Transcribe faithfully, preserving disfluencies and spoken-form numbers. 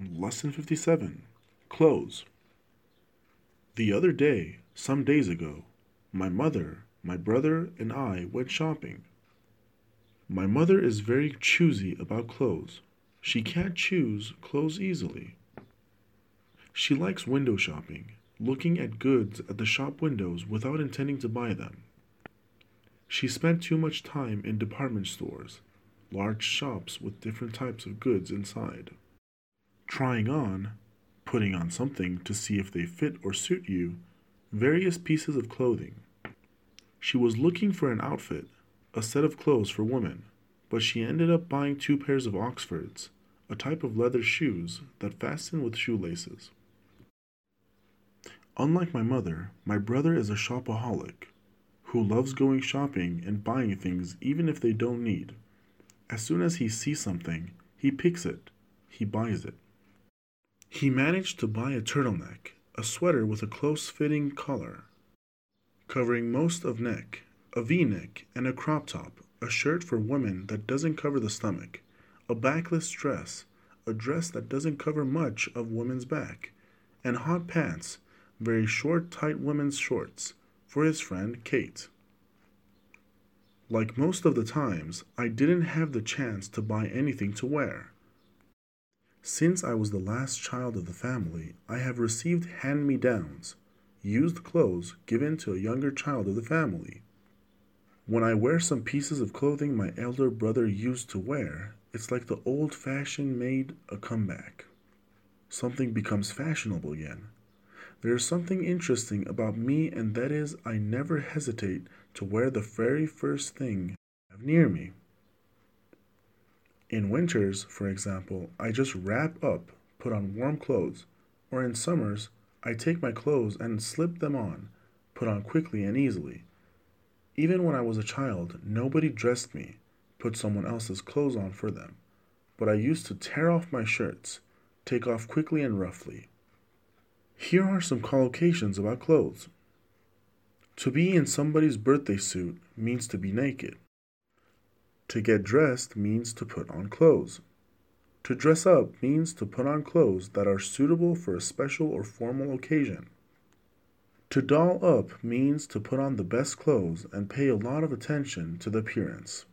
Lesson fifty-seven. Clothes. The other day, some days ago, my mother, my brother, and I went shopping. My mother is very choosy about clothes. She can't choose clothes easily. She likes window shopping, looking at goods at the shop windows without intending to buy them. She spent too much time in department stores, large shops with different types of goods inside, trying on, putting on something to see if they fit or suit you, various pieces of clothing. She was looking for an outfit, a set of clothes for women, but she ended up buying two pairs of Oxfords, a type of leather shoes that fasten with shoelaces. Unlike my mother, my brother is a shopaholic, who loves going shopping and buying things even if they don't need. As soon as he sees something, he picks it, he buys it. He managed to buy a turtleneck, a sweater with a close-fitting collar, covering most of neck, a V-neck, and a crop top, a shirt for women that doesn't cover the stomach, a backless dress, a dress that doesn't cover much of women's back, and hot pants, very short, tight women's shorts, for his friend Kate. Like most of the times, I didn't have the chance to buy anything to wear. Since I was the last child of the family, I have received hand-me-downs, used clothes given to a younger child of the family. When I wear some pieces of clothing my elder brother used to wear, it's like the old-fashioned made a comeback. Something becomes fashionable again. There is something interesting about me, and that is I never hesitate to wear the very first thing I have near me. In winters, for example, I just wrap up, put on warm clothes, or in summers, I take my clothes and slip them on, put on quickly and easily. Even when I was a child, nobody dressed me, put someone else's clothes on for them, but I used to tear off my shirts, take off quickly and roughly. Here are some collocations about clothes. To be in somebody's birthday suit means to be naked. To get dressed means to put on clothes. To dress up means to put on clothes that are suitable for a special or formal occasion. To doll up means to put on the best clothes and pay a lot of attention to the appearance.